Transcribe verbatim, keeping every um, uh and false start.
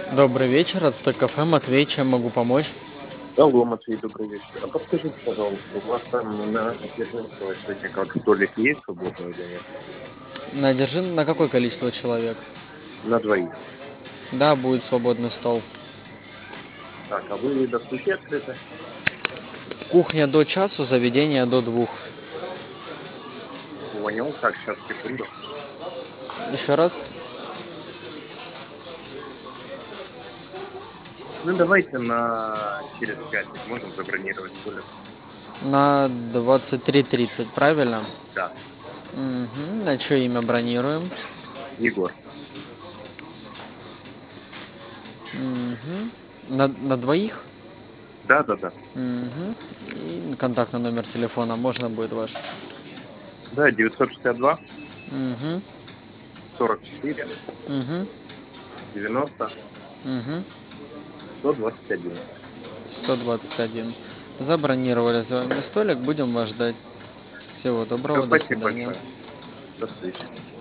Добрый вечер, Ацтек кафе, Матвей, чем могу помочь? Алло, Матвей, добрый вечер. А подскажите, пожалуйста, у вас там на Дзержинского сегодня как столик есть свободный или нет? На Держин на какое количество человек? На двоих. Да, будет свободный стол. Так, а вы до скольки открыты? Кухня до часу, заведение до двух. Понял. Так, сейчас, секунду. Еще раз. Ну, давайте на через часик можем забронировать столик. На двадцать три тридцать, правильно? Да, Угу. На чье имя бронируем? Егор. Угу. На, на двоих? Да, да, да. Угу. И контактный номер телефона можно будет ваш? Да, девятьсот шестьдесят два Угу. сорок четыре Угу. девяносто Угу. сто двадцать один. сто двадцать один. Забронировали за вами столик, будем вас ждать. Всего Все, доброго, до спасибо свидания. большое. До встречи.